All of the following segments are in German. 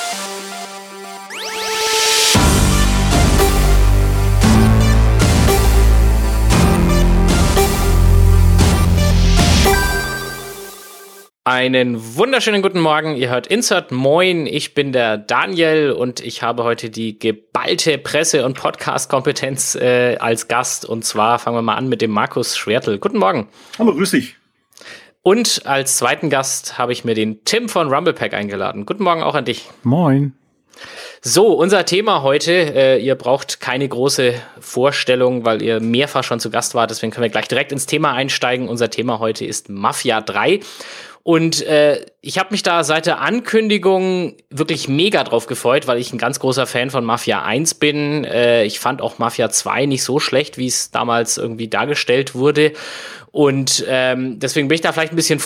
Einen wunderschönen guten Morgen, ihr hört Insert Moin, ich bin der Daniel und ich habe heute die geballte Presse- und Podcast-Kompetenz als Gast, und zwar fangen wir mal an mit dem Markus Schwertl. Guten Morgen. Hallo, grüß dich. Und als zweiten Gast habe ich mir den Tim von Rumblepack eingeladen. Guten Morgen auch an dich. Moin. So, unser Thema heute, ihr braucht keine große Vorstellung, weil ihr mehrfach schon zu Gast wart, deswegen können wir gleich direkt ins Thema einsteigen. Unser Thema heute ist Mafia 3. Und ich habe mich da seit der Ankündigung wirklich mega drauf gefreut, weil ich ein ganz großer Fan von Mafia 1 bin. Ich fand auch Mafia 2 nicht so schlecht, wie es damals irgendwie dargestellt wurde. Und deswegen bin ich da vielleicht ein bisschen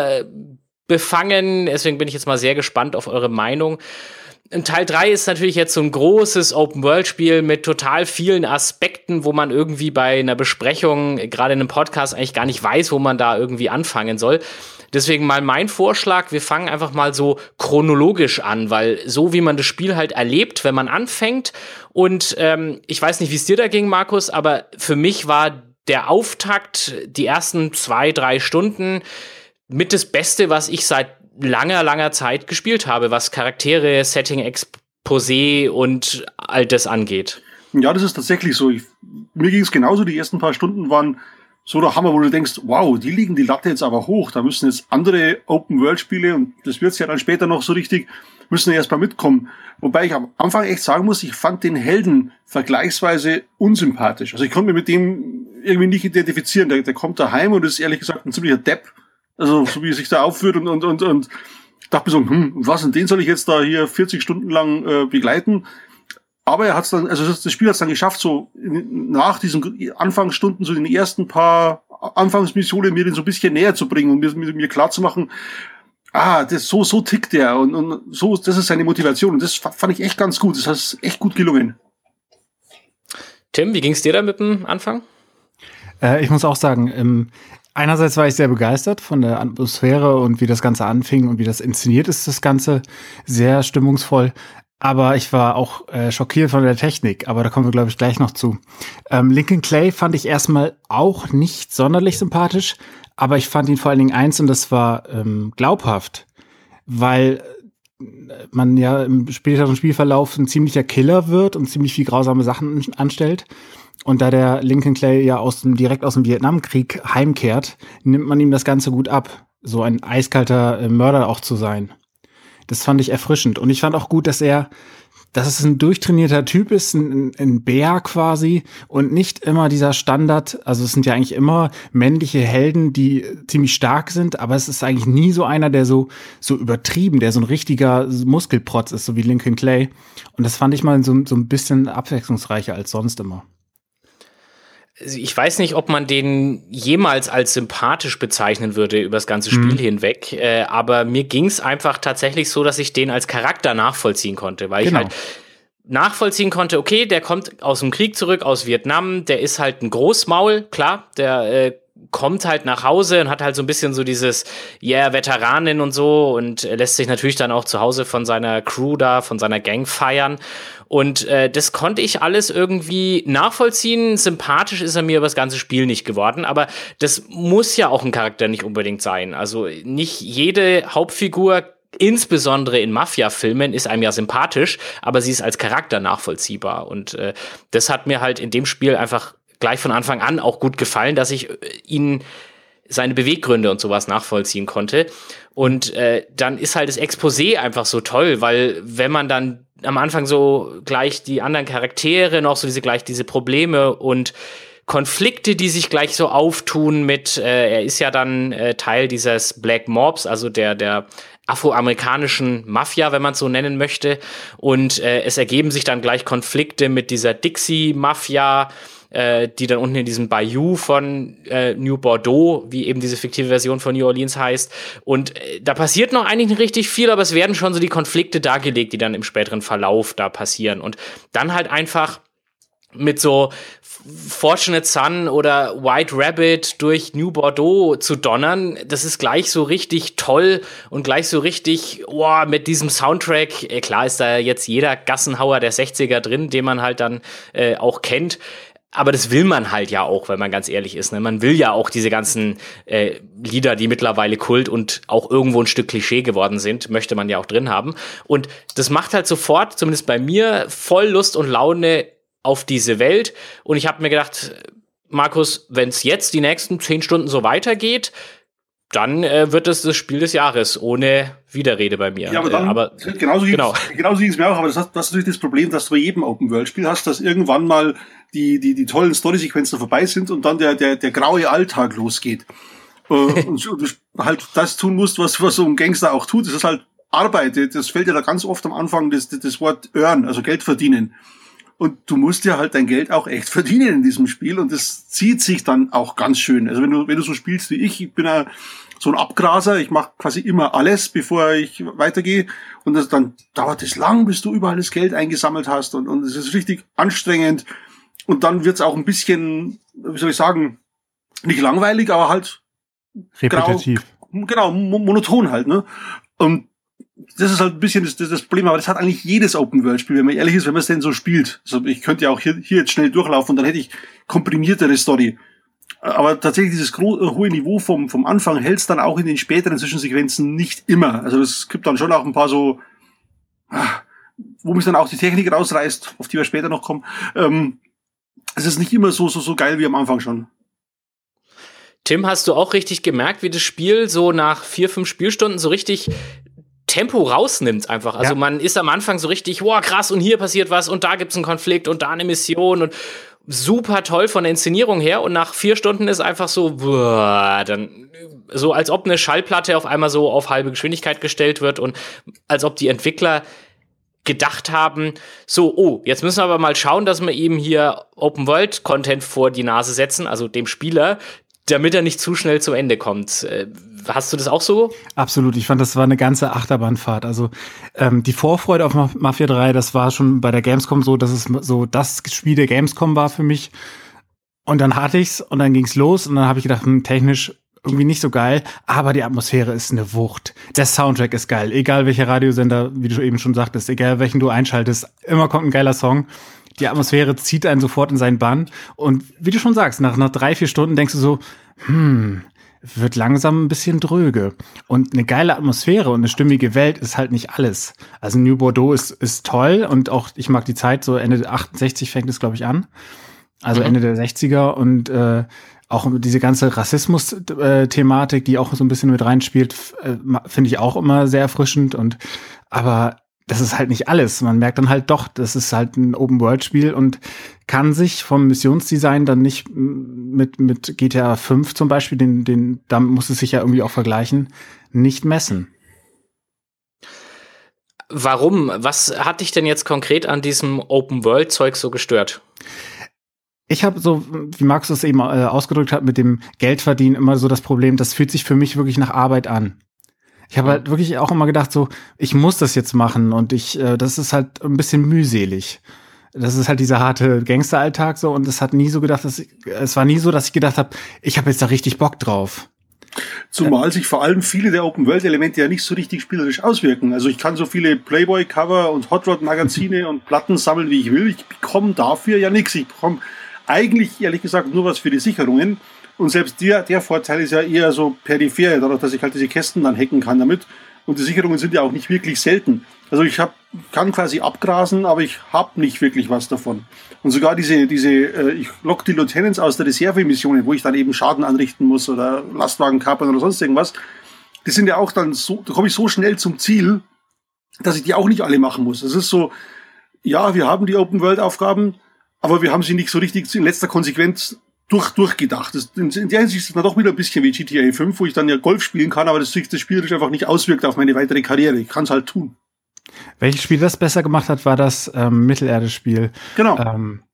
vorbefangen. Deswegen bin ich jetzt mal sehr gespannt auf eure Meinung. Und Teil 3 ist natürlich jetzt so ein großes Open-World-Spiel mit total vielen Aspekten, wo man irgendwie bei einer Besprechung, gerade in einem Podcast, eigentlich gar nicht weiß, wo man da irgendwie anfangen soll. Deswegen mal mein Vorschlag, wir fangen einfach mal so chronologisch an, weil so wie man das Spiel halt erlebt, wenn man anfängt. Und ich weiß nicht, wie es dir da ging, Markus, aber für mich war der Auftakt, die ersten 2-3 Stunden mit das Beste, was ich seit langer Zeit gespielt habe, was Charaktere, Setting, Exposé und all das angeht. Ja, das ist tatsächlich so. Mir ging es genauso. Die ersten paar Stunden waren so der Hammer, wo du denkst, wow, die liegen die Latte jetzt aber hoch. Da müssen jetzt andere Open-World-Spiele, und das wird's ja dann später noch so richtig, müssen erst mal mitkommen. Wobei ich am Anfang echt sagen muss, ich fand den Helden vergleichsweise unsympathisch. Also ich konnte mich mit dem irgendwie nicht identifizieren. Der kommt daheim und ist ehrlich gesagt ein ziemlicher Depp. Also, so wie er sich da aufführt und dachte mir so, was, und den soll ich jetzt da hier 40 Stunden lang begleiten? Aber er hat's dann, also das Spiel hat's dann geschafft, so nach diesen Anfangsstunden, so in den ersten paar Anfangsmissionen mir den so ein bisschen näher zu bringen und mir klar zu machen, so tickt der und so, das ist seine Motivation. Und das fand ich echt ganz gut. Das ist echt gut gelungen. Tim, wie ging's dir da mit dem Anfang? Ich muss auch sagen, einerseits war ich sehr begeistert von der Atmosphäre und wie das Ganze anfing und wie das inszeniert ist, das Ganze sehr stimmungsvoll. Aber ich war auch schockiert von der Technik, aber da kommen wir, glaube ich, gleich noch zu. Lincoln Clay fand ich erstmal auch nicht sonderlich sympathisch, aber ich fand ihn vor allen Dingen eins, und das war glaubhaft, weil man ja im späteren Spielverlauf ein ziemlicher Killer wird und ziemlich viel grausame Sachen anstellt. Und da der Lincoln Clay ja direkt aus dem Vietnamkrieg heimkehrt, nimmt man ihm das Ganze gut ab, so ein eiskalter Mörder auch zu sein. Das fand ich erfrischend. Und ich fand auch gut, dass es ein durchtrainierter Typ ist, ein Bär quasi, und nicht immer dieser Standard, also es sind ja eigentlich immer männliche Helden, die ziemlich stark sind, aber es ist eigentlich nie so einer, der so übertrieben, der so ein richtiger Muskelprotz ist, so wie Lincoln Clay. Und das fand ich mal so ein bisschen abwechslungsreicher als sonst immer. Ich weiß nicht, ob man den jemals als sympathisch bezeichnen würde über das ganze Spiel hinweg, aber mir ging es einfach tatsächlich so, dass ich den als Charakter nachvollziehen konnte, weil ich halt nachvollziehen konnte, okay, der kommt aus dem Krieg zurück, aus Vietnam, der ist halt ein Großmaul, klar, der kommt halt nach Hause und hat halt so ein bisschen so dieses, Veteranin und so, und lässt sich natürlich dann auch zu Hause von seiner Crew da, von seiner Gang feiern. Und das konnte ich alles irgendwie nachvollziehen. Sympathisch ist er mir über das ganze Spiel nicht geworden, aber das muss ja auch ein Charakter nicht unbedingt sein. Also nicht jede Hauptfigur, insbesondere in Mafia-Filmen, ist einem ja sympathisch, aber sie ist als Charakter nachvollziehbar. Und das hat mir halt in dem Spiel einfach gleich von Anfang an auch gut gefallen, dass ich ihn seine Beweggründe und sowas nachvollziehen konnte. Und dann ist halt das Exposé einfach so toll, weil wenn man dann am Anfang so gleich die anderen Charaktere noch so diese Probleme und Konflikte, die sich gleich so auftun mit, er ist ja dann Teil dieses Black Mobs, also der afroamerikanischen Mafia, wenn man es so nennen möchte. Und es ergeben sich dann gleich Konflikte mit dieser Dixie-Mafia, die dann unten in diesem Bayou von New Bordeaux, wie eben diese fiktive Version von New Orleans heißt. Und da passiert noch eigentlich nicht richtig viel, aber es werden schon so die Konflikte dargelegt, die dann im späteren Verlauf da passieren. Und dann halt einfach mit so Fortunate Son oder White Rabbit durch New Bordeaux zu donnern, das ist gleich so richtig toll und gleich so richtig, mit diesem Soundtrack, klar ist da jetzt jeder Gassenhauer der 60er drin, den man halt dann auch kennt, aber das will man halt ja auch, wenn man ganz ehrlich ist, ne? Man will ja auch diese ganzen Lieder, die mittlerweile Kult und auch irgendwo ein Stück Klischee geworden sind, möchte man ja auch drin haben. Und das macht halt sofort, zumindest bei mir, voll Lust und Laune auf diese Welt. Und ich habe mir gedacht, Markus, wenn es jetzt die nächsten 10 Stunden so weitergeht, dann wird es das Spiel des Jahres, ohne Widerrede bei mir. Ja, aber genauso ging es mir auch. Aber das ist natürlich das Problem, dass du bei jedem Open-World-Spiel hast, dass irgendwann mal die tollen Story-Sequenzen vorbei sind und dann der graue Alltag losgeht. Und du halt das tun musst, was so ein Gangster auch tut. Das ist halt Arbeit. Das fällt ja da ganz oft am Anfang das Wort earn, also Geld verdienen. Und du musst ja halt dein Geld auch echt verdienen in diesem Spiel. Und das zieht sich dann auch ganz schön. Also wenn du so spielst wie ich bin ja so ein Abgraser. Ich mache quasi immer alles, bevor ich weitergehe. Und dann dauert es lang, bis du überall das Geld eingesammelt hast. Und es ist richtig anstrengend. Und dann wird's auch ein bisschen, wie soll ich sagen, nicht langweilig, aber halt repetitiv. Genau, monoton halt, ne? Und das ist halt ein bisschen das Problem, aber das hat eigentlich jedes Open-World-Spiel, wenn man ehrlich ist, wenn man es denn so spielt. Also ich könnte ja auch hier jetzt schnell durchlaufen und dann hätte ich komprimiertere Story. Aber tatsächlich dieses hohe Niveau vom Anfang hält es dann auch in den späteren Zwischensequenzen nicht immer. Also es gibt dann schon auch ein paar so, wo mich dann auch die Technik rausreißt, auf die wir später noch kommen. Es ist nicht immer so geil wie am Anfang schon. Tim, hast du auch richtig gemerkt, wie das Spiel so nach 4-5 Spielstunden so richtig Tempo rausnimmt einfach. Also man ist am Anfang so richtig, krass, und hier passiert was und da gibt's einen Konflikt und da eine Mission und super toll von der Inszenierung her. Und nach 4 Stunden ist einfach so, dann so als ob eine Schallplatte auf einmal so auf halbe Geschwindigkeit gestellt wird und als ob die Entwickler gedacht haben, so, jetzt müssen wir aber mal schauen, dass wir eben hier Open-World-Content vor die Nase setzen, also dem Spieler, damit er nicht zu schnell zum Ende kommt. Hast du das auch so? Absolut. Ich fand, das war eine ganze Achterbahnfahrt. Also die Vorfreude auf Mafia 3, das war schon bei der Gamescom so, dass es so das Spiel der Gamescom war für mich. Und dann hatte ich's und dann ging's los und dann habe ich gedacht, technisch irgendwie nicht so geil, aber die Atmosphäre ist eine Wucht. Der Soundtrack ist geil. Egal welcher Radiosender, wie du eben schon sagtest, egal welchen du einschaltest, immer kommt ein geiler Song. Die Atmosphäre zieht einen sofort in seinen Bann. Und wie du schon sagst, nach 3-4 Stunden denkst du so, wird langsam ein bisschen dröge. Und eine geile Atmosphäre und eine stimmige Welt ist halt nicht alles. Also New Bordeaux ist toll und auch, ich mag die Zeit, so Ende 68 fängt es, glaube ich, an. Also Ende der 60er und auch diese ganze Rassismus-Thematik, die auch so ein bisschen mit reinspielt, finde ich auch immer sehr erfrischend. Aber das ist halt nicht alles. Man merkt dann halt doch, das ist halt ein Open-World-Spiel und kann sich vom Missionsdesign dann nicht mit GTA 5 zum Beispiel, da muss es sich ja irgendwie auch vergleichen, nicht messen. Warum? Was hat dich denn jetzt konkret an diesem Open-World-Zeug so gestört? Ich habe so, wie Markus es eben ausgedrückt hat, mit dem Geldverdienen immer so das Problem, das fühlt sich für mich wirklich nach Arbeit an. Ich habe halt wirklich auch immer gedacht, so, ich muss das jetzt machen und das ist halt ein bisschen mühselig. Das ist halt dieser harte Gangsteralltag so und es war nie so, dass ich gedacht habe, ich habe jetzt da richtig Bock drauf. Zumal sich vor allem viele der Open-World-Elemente ja nicht so richtig spielerisch auswirken. Also ich kann so viele Playboy-Cover und Hot Rod-Magazine und Platten sammeln, wie ich will. Ich bekomme dafür ja nichts. Ich bekomme eigentlich, ehrlich gesagt, nur was für die Sicherungen. Und selbst der Vorteil ist ja eher so peripher, dadurch, dass ich halt diese Kästen dann hacken kann damit. Und die Sicherungen sind ja auch nicht wirklich selten. Also ich kann quasi abgrasen, aber ich habe nicht wirklich was davon. Und sogar ich lock die Lieutenants aus der Reservemissionen, wo ich dann eben Schaden anrichten muss oder Lastwagen kapern oder sonst irgendwas. Die sind ja auch dann so, da komme ich so schnell zum Ziel, dass ich die auch nicht alle machen muss. Es ist so, ja, wir haben die Open-World-Aufgaben, aber wir haben sie nicht so richtig in letzter Konsequenz durchgedacht. In der Hinsicht ist es dann doch wieder ein bisschen wie GTA 5, wo ich dann ja Golf spielen kann, aber das spielerisch einfach nicht auswirkt auf meine weitere Karriere. Ich kann es halt tun. Welches Spiel das besser gemacht hat, war das Mittelerde-Spiel. Genau.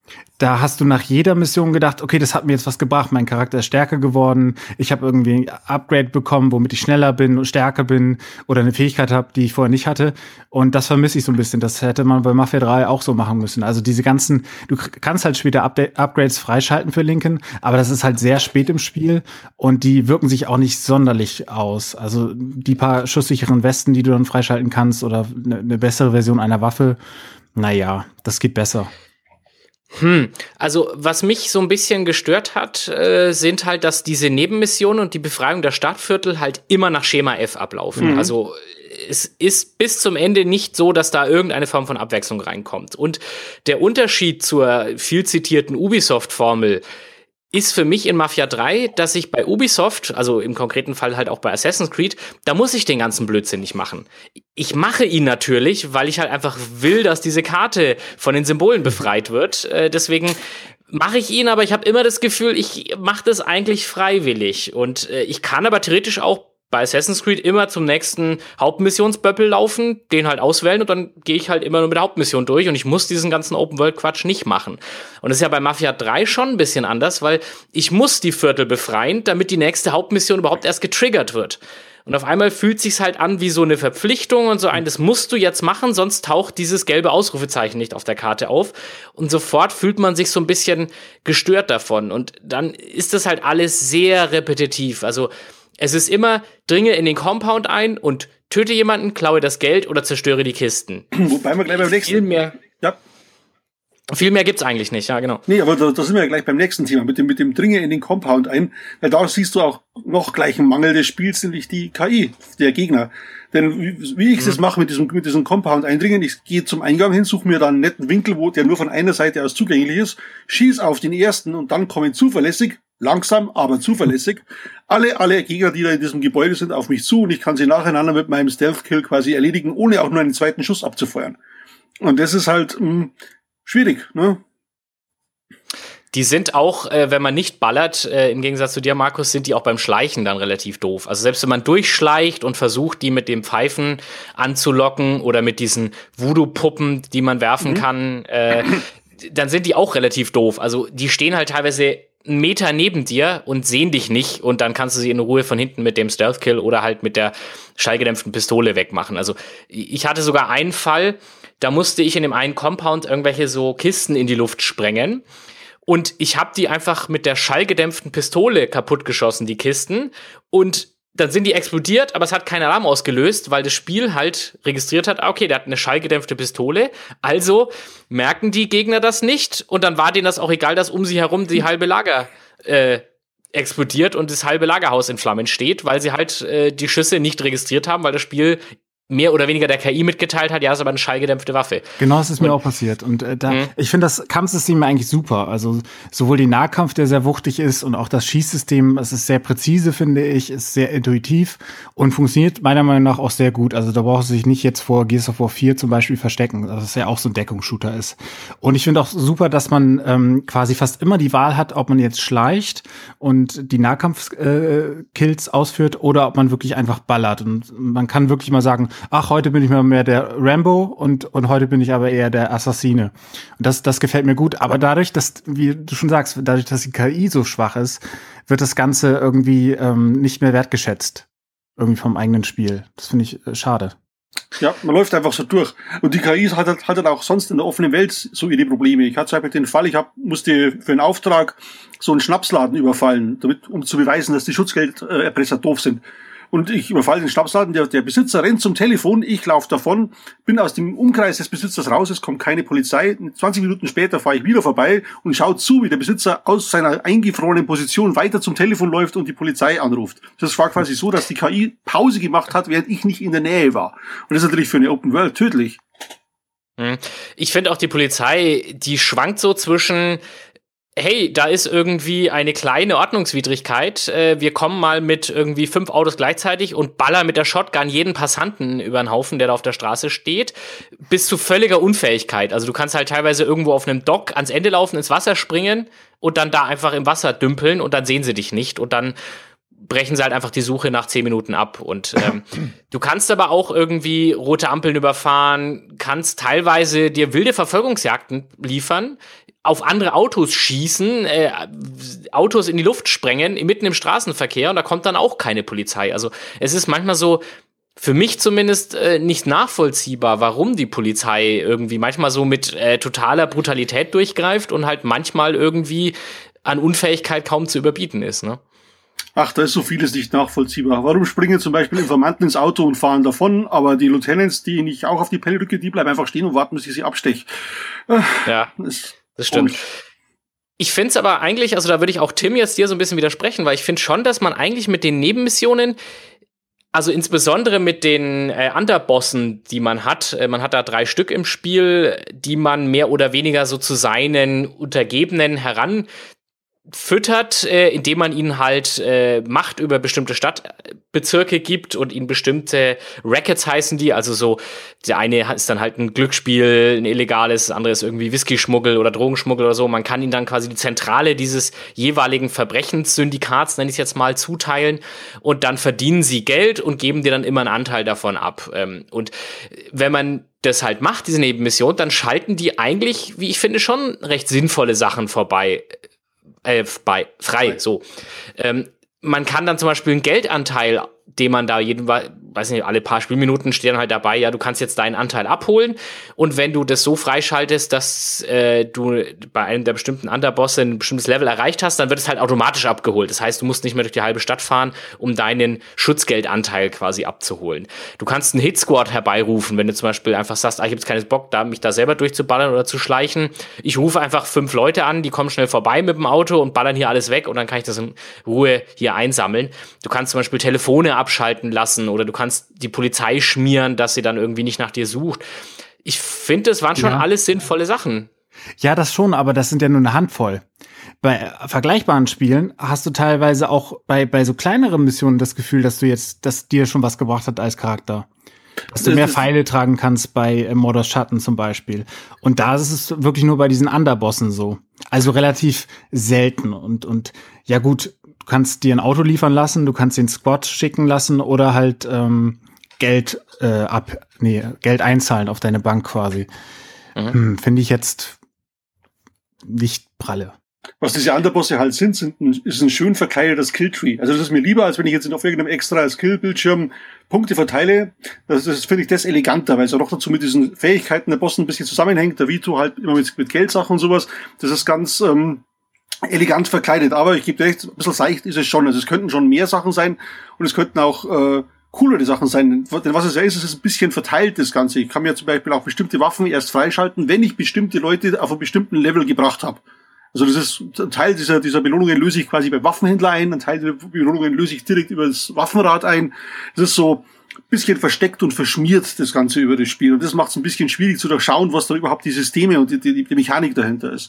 Da hast du nach jeder Mission gedacht, okay, das hat mir jetzt was gebracht, mein Charakter ist stärker geworden, ich habe irgendwie ein Upgrade bekommen, womit ich schneller bin und stärker bin oder eine Fähigkeit habe, die ich vorher nicht hatte. Und das vermisse ich so ein bisschen. Das hätte man bei Mafia 3 auch so machen müssen. Also diese ganzen, du kannst halt später Upgrades freischalten für Lincoln, aber das ist halt sehr spät im Spiel und die wirken sich auch nicht sonderlich aus. Also die paar schusssicheren Westen, die du dann freischalten kannst oder eine bessere Version einer Waffe, naja, das geht besser. Also was mich so ein bisschen gestört hat, sind halt, dass diese Nebenmissionen und die Befreiung der Stadtviertel halt immer nach Schema F ablaufen. Also es ist bis zum Ende nicht so, dass da irgendeine Form von Abwechslung reinkommt. Und der Unterschied zur viel zitierten Ubisoft-Formel ist für mich in Mafia 3, dass ich bei Ubisoft, also im konkreten Fall halt auch bei Assassin's Creed, da muss ich den ganzen Blödsinn nicht machen. Ich mache ihn natürlich, weil ich halt einfach will, dass diese Karte von den Symbolen befreit wird. Deswegen mache ich ihn, aber ich habe immer das Gefühl, ich mache das eigentlich freiwillig. Und ich kann aber theoretisch auch bei Assassin's Creed immer zum nächsten Hauptmissionsböppel laufen, den halt auswählen und dann gehe ich halt immer nur mit der Hauptmission durch und ich muss diesen ganzen Open-World-Quatsch nicht machen. Und das ist ja bei Mafia 3 schon ein bisschen anders, weil ich muss die Viertel befreien, damit die nächste Hauptmission überhaupt erst getriggert wird. Und auf einmal fühlt sich's halt an wie so eine Verpflichtung und so ein, das musst du jetzt machen, sonst taucht dieses gelbe Ausrufezeichen nicht auf der Karte auf. Und sofort fühlt man sich so ein bisschen gestört davon. Und dann ist das halt alles sehr repetitiv. Also es ist immer, dringe in den Compound ein und töte jemanden, klaue das Geld oder zerstöre die Kisten. Wobei wir gleich beim nächsten. Viel mehr gibt's eigentlich nicht, ja, genau. Nee, aber da sind wir ja gleich beim nächsten Thema, mit dem Dringe in den Compound ein, weil da siehst du auch noch gleich einen Mangel des Spiels, nämlich die KI der Gegner. Denn wie ich das mache mit diesem Compound eindringen, ich gehe zum Eingang hin, suche mir da einen netten Winkel, der nur von einer Seite aus zugänglich ist, schieß auf den ersten und dann kommen zuverlässig, langsam, aber zuverlässig, alle Gegner, die da in diesem Gebäude sind, auf mich zu und ich kann sie nacheinander mit meinem Stealth-Kill quasi erledigen, ohne auch nur einen zweiten Schuss abzufeuern. Und das ist halt schwierig, ne? Die sind auch, wenn man nicht ballert, im Gegensatz zu dir, Markus, sind die auch beim Schleichen dann relativ doof. Also selbst wenn man durchschleicht und versucht, die mit dem Pfeifen anzulocken oder mit diesen Voodoo-Puppen, die man werfen kann, dann sind die auch relativ doof. Also die stehen halt teilweise einen Meter neben dir und sehen dich nicht und dann kannst du sie in Ruhe von hinten mit dem Stealth-Kill oder halt mit der schallgedämpften Pistole wegmachen. Also ich hatte sogar einen Fall, da musste ich in dem einen Compound irgendwelche so Kisten in die Luft sprengen. Und ich habe die einfach mit der schallgedämpften Pistole kaputtgeschossen, die Kisten. Und dann sind die explodiert, aber es hat keinen Alarm ausgelöst, weil das Spiel halt registriert hat, okay, der hat eine schallgedämpfte Pistole. Also merken die Gegner das nicht. Und dann war denen das auch egal, dass um sie herum die halbe Lager explodiert und das halbe Lagerhaus in Flammen steht, weil sie halt die Schüsse nicht registriert haben, weil das Spiel mehr oder weniger der KI mitgeteilt hat, ja, ist aber eine schallgedämpfte Waffe. Genau, das ist mir auch passiert. Und ich finde das Kampfsystem eigentlich super. Also sowohl den Nahkampf, der sehr wuchtig ist, und auch das Schießsystem, es ist sehr präzise, finde ich, ist sehr intuitiv und funktioniert meiner Meinung nach auch sehr gut. Also da braucht es sich nicht jetzt vor Gears of War 4 zum Beispiel verstecken, dass es ja auch so ein Deckungsshooter ist. Und ich finde auch super, dass man quasi fast immer die Wahl hat, ob man jetzt schleicht und die Nahkampf-Kills ausführt oder ob man wirklich einfach ballert. Und man kann wirklich mal sagen, ach, heute bin ich mal mehr der Rambo und heute bin ich aber eher der Assassine. Und das gefällt mir gut. Aber dadurch, dass, wie du schon sagst, dadurch, dass die KI so schwach ist, wird das Ganze irgendwie nicht mehr wertgeschätzt. Irgendwie vom eigenen Spiel. Das finde ich schade. Ja, man läuft einfach so durch. Und die KI hat halt auch sonst in der offenen Welt so ihre Probleme. Ich hatte zum Beispiel den Fall, musste für einen Auftrag so einen Schnapsladen überfallen, um zu beweisen, dass die Schutzgelderpresser doof sind. Und ich überfalle den Schnapsladen, der Besitzer rennt zum Telefon, ich laufe davon, bin aus dem Umkreis des Besitzers raus, es kommt keine Polizei. 20 Minuten später fahre ich wieder vorbei und schaue zu, wie der Besitzer aus seiner eingefrorenen Position weiter zum Telefon läuft und die Polizei anruft. Das war quasi so, dass die KI Pause gemacht hat, während ich nicht in der Nähe war. Und das ist natürlich für eine Open World tödlich. Ich finde auch die Polizei, die schwankt so zwischen, hey, da ist irgendwie eine kleine Ordnungswidrigkeit, wir kommen mal mit irgendwie 5 Autos gleichzeitig und ballern mit der Shotgun jeden Passanten über den Haufen, der da auf der Straße steht, bis zu völliger Unfähigkeit. Also du kannst halt teilweise irgendwo auf einem Dock ans Ende laufen, ins Wasser springen und dann da einfach im Wasser dümpeln und dann sehen sie dich nicht und dann brechen sie halt einfach die Suche nach 10 Minuten ab. Und du kannst aber auch irgendwie rote Ampeln überfahren, kannst teilweise dir wilde Verfolgungsjagden liefern, auf andere Autos schießen, Autos in die Luft sprengen, mitten im Straßenverkehr und da kommt dann auch keine Polizei. Also es ist manchmal so, für mich zumindest nicht nachvollziehbar, warum die Polizei irgendwie manchmal so mit totaler Brutalität durchgreift und halt manchmal irgendwie an Unfähigkeit kaum zu überbieten ist, ne? Ach, da ist so vieles nicht nachvollziehbar. Warum springen zum Beispiel Informanten ins Auto und fahren davon, aber die Lieutenants, die nicht auch auf die Pelle drücke, die bleiben einfach stehen und warten, bis ich sie absteche. Ja, das stimmt. Ich finde es aber eigentlich, also da würde ich auch Tim jetzt dir so ein bisschen widersprechen, weil ich finde schon, dass man eigentlich mit den Nebenmissionen, also insbesondere mit den Underbossen, die man hat da 3 Stück im Spiel, die man mehr oder weniger so zu seinen Untergebenen heranfüttert, indem man ihnen halt Macht über bestimmte Stadtbezirke gibt und ihnen bestimmte Rackets heißen die, also so, der eine ist dann halt ein Glücksspiel, ein illegales, das andere ist irgendwie Whisky-Schmuggel oder Drogenschmuggel oder so. Man kann ihnen dann quasi die Zentrale dieses jeweiligen Verbrechenssyndikats, nenne ich es jetzt mal, zuteilen und dann verdienen sie Geld und geben dir dann immer einen Anteil davon ab. Und wenn man das halt macht, diese Nebenmission, dann schalten die eigentlich, wie ich finde, schon recht sinnvolle Sachen frei. So. Man kann dann zum Beispiel einen Geldanteil, den man da weiß nicht, alle paar Spielminuten stehen halt dabei, ja, du kannst jetzt deinen Anteil abholen und wenn du das so freischaltest, dass du bei einem der bestimmten Underbosse ein bestimmtes Level erreicht hast, dann wird es halt automatisch abgeholt. Das heißt, du musst nicht mehr durch die halbe Stadt fahren, um deinen Schutzgeldanteil quasi abzuholen. Du kannst einen Hitsquad herbeirufen, wenn du zum Beispiel einfach sagst, ich habe jetzt keinen Bock, mich da selber durchzuballern oder zu schleichen. Ich rufe einfach 5 Leute an, die kommen schnell vorbei mit dem Auto und ballern hier alles weg und dann kann ich das in Ruhe hier einsammeln. Du kannst zum Beispiel Telefone abschalten lassen oder du kannst die Polizei schmieren, dass sie dann irgendwie nicht nach dir sucht. Ich finde, das waren schon alles sinnvolle Sachen. Ja, das schon, aber das sind ja nur eine Handvoll. Bei vergleichbaren Spielen hast du teilweise auch bei so kleineren Missionen das Gefühl, dass dir schon was gebracht hat als Charakter. Dass du mehr Pfeile tragen kannst bei Mordors Schatten zum Beispiel. Und da ist es wirklich nur bei diesen Underbossen so. Also relativ selten. Und ja gut, du kannst dir ein Auto liefern lassen, du kannst den Squad schicken lassen oder halt Geld einzahlen auf deine Bank quasi. Finde ich jetzt nicht pralle. Was diese Underbosse halt ist ein schön verkleidetes Skilltree. Also das ist mir lieber, als wenn ich jetzt auf irgendeinem extra Skill-Bildschirm Punkte verteile. Das finde ich das eleganter, weil es auch noch dazu mit diesen Fähigkeiten der Bossen ein bisschen zusammenhängt. Der Vito halt immer mit Geldsachen und sowas. Das ist ganz elegant verkleidet. Aber ich gebe dir recht, ein bisschen seicht ist es schon. Also es könnten schon mehr Sachen sein und es könnten auch coolere Sachen sein. Denn was es ja ist ein bisschen verteilt, das Ganze. Ich kann mir zum Beispiel auch bestimmte Waffen erst freischalten, wenn ich bestimmte Leute auf einem bestimmten Level gebracht habe. Also das ist ein Teil dieser Belohnungen löse ich quasi beim Waffenhändler ein, ein Teil der Belohnungen löse ich direkt über das Waffenrad ein. Das ist so ein bisschen versteckt und verschmiert, das Ganze über das Spiel. Und das macht es ein bisschen schwierig zu durchschauen, was da überhaupt die Systeme und die Mechanik dahinter ist.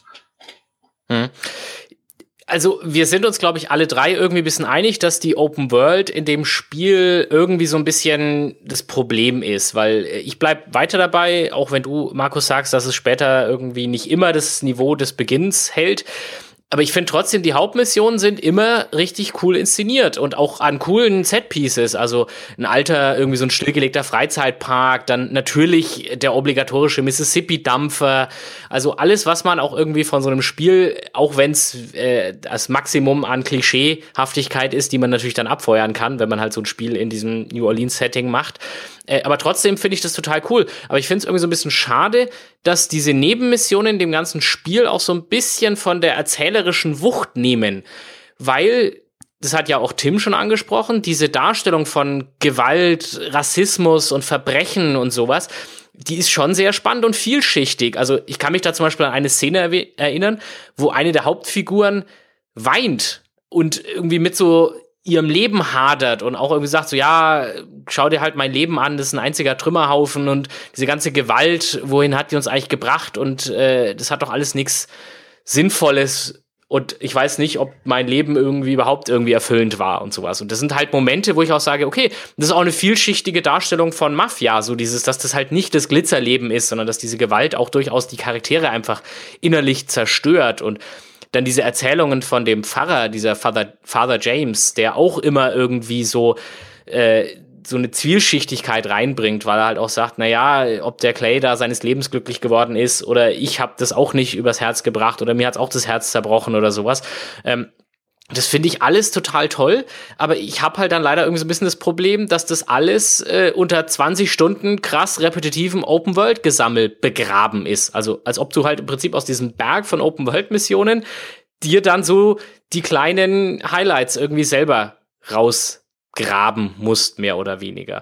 Also wir sind uns, glaube ich, alle 3 irgendwie ein bisschen einig, dass die Open World in dem Spiel irgendwie so ein bisschen das Problem ist, weil ich bleib weiter dabei, auch wenn du, Markus, sagst, dass es später irgendwie nicht immer das Niveau des Beginns hält. Aber ich finde trotzdem, die Hauptmissionen sind immer richtig cool inszeniert und auch an coolen Setpieces. Also ein alter, irgendwie so ein stillgelegter Freizeitpark, dann natürlich der obligatorische Mississippi-Dampfer. Also alles, was man auch irgendwie von so einem Spiel, auch wenn es das Maximum an Klischeehaftigkeit ist, die man natürlich dann abfeuern kann, wenn man halt so ein Spiel in diesem New Orleans-Setting macht. Aber trotzdem finde ich das total cool. Aber ich finde es irgendwie so ein bisschen schade, dass diese Nebenmissionen dem ganzen Spiel auch so ein bisschen von der erzählerischen Wucht nehmen. Weil, das hat ja auch Tim schon angesprochen, diese Darstellung von Gewalt, Rassismus und Verbrechen und sowas, die ist schon sehr spannend und vielschichtig. Also ich kann mich da zum Beispiel an eine Szene erinnern, wo eine der Hauptfiguren weint und irgendwie mit so ihrem Leben hadert und auch irgendwie sagt so, ja, schau dir halt mein Leben an, das ist ein einziger Trümmerhaufen und diese ganze Gewalt, wohin hat die uns eigentlich gebracht und das hat doch alles nichts Sinnvolles und ich weiß nicht, ob mein Leben irgendwie überhaupt irgendwie erfüllend war und sowas. Und das sind halt Momente, wo ich auch sage, okay, das ist auch eine vielschichtige Darstellung von Mafia, so dieses, dass das halt nicht das Glitzerleben ist, sondern dass diese Gewalt auch durchaus die Charaktere einfach innerlich zerstört und dann diese Erzählungen von dem Pfarrer, dieser Father James, der auch immer irgendwie so so eine Zwielschichtigkeit reinbringt, weil er halt auch sagt, naja, ob der Clay da seines Lebens glücklich geworden ist oder ich habe das auch nicht übers Herz gebracht oder mir hat's auch das Herz zerbrochen oder sowas. Das finde ich alles total toll, aber ich habe halt dann leider irgendwie so ein bisschen das Problem, dass das alles unter 20 Stunden krass repetitivem Open-World-Gesammel begraben ist. Also als ob du halt im Prinzip aus diesem Berg von Open-World-Missionen dir dann so die kleinen Highlights irgendwie selber rausgraben musst, mehr oder weniger.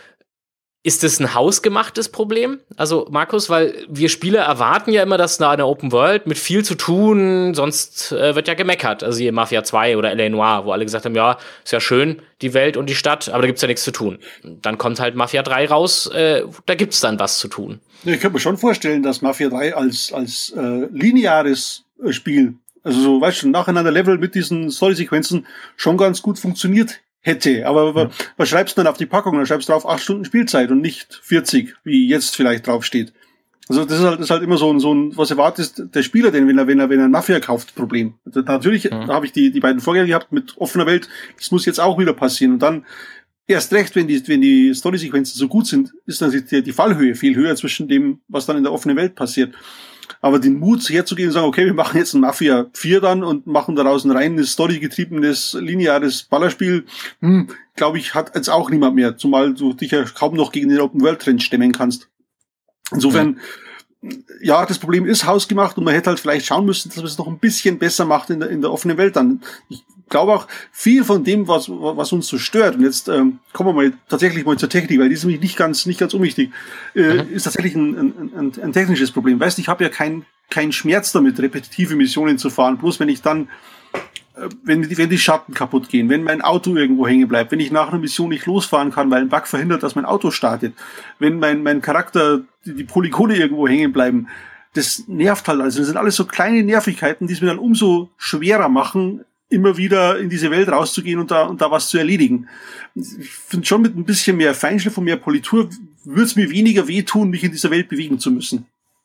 Ist das ein hausgemachtes Problem? Also, Markus, weil wir Spieler erwarten ja immer, dass da eine Open World mit viel zu tun, sonst wird ja gemeckert. Also hier Mafia 2 oder L.A. Noire, wo alle gesagt haben, ja, ist ja schön, die Welt und die Stadt, aber da gibt's ja nichts zu tun. Dann kommt halt Mafia 3 raus, da gibt's dann was zu tun. Ja, ich könnte mir schon vorstellen, dass Mafia 3 als lineares Spiel, also so, weißt du, nacheinander Level mit diesen Story-Sequenzen schon ganz gut funktioniert hätte. Aber was schreibst du dann auf die Packung? Dann schreibst du drauf 8 Stunden Spielzeit und nicht 40, wie jetzt vielleicht drauf steht. Also das ist halt immer so ein was erwartet der Spieler denn, wenn er ein Mafia kauft, Problem. Also natürlich habe ich die beiden Vorgänger gehabt mit offener Welt, das muss jetzt auch wieder passieren. Und dann erst recht, wenn die Story-Sequenzen so gut sind, ist dann die Fallhöhe viel höher zwischen dem, was dann in der offenen Welt passiert. Aber den Mut herzugehen und sagen, okay, wir machen jetzt ein Mafia 4 dann und machen daraus ein reines storygetriebenes, lineares Ballerspiel, glaube ich, hat jetzt auch niemand mehr, zumal du dich ja kaum noch gegen den Open-World-Trend stemmen kannst. Insofern, ja, das Problem ist hausgemacht und man hätte halt vielleicht schauen müssen, dass man es noch ein bisschen besser macht in der offenen Welt dann. Ich glaube auch, viel von dem, was uns so stört, und jetzt kommen wir tatsächlich mal zur Technik, weil die ist nämlich nicht ganz unwichtig, ist tatsächlich ein technisches Problem. Weißt du, ich habe ja keinen Schmerz damit, repetitive Missionen zu fahren, bloß wenn ich dann wenn die Schatten kaputt gehen, wenn mein Auto irgendwo hängen bleibt, wenn ich nach einer Mission nicht losfahren kann, weil ein Bug verhindert, dass mein Auto startet, wenn mein Charakter, die Polygone irgendwo hängen bleiben, das nervt halt. Also das sind alles so kleine Nervigkeiten, die es mir dann umso schwerer machen, immer wieder in diese Welt rauszugehen und da was zu erledigen. Ich finde schon, mit ein bisschen mehr Feinschliff und mehr Politur würde es mir weniger wehtun, mich in dieser Welt bewegen zu müssen.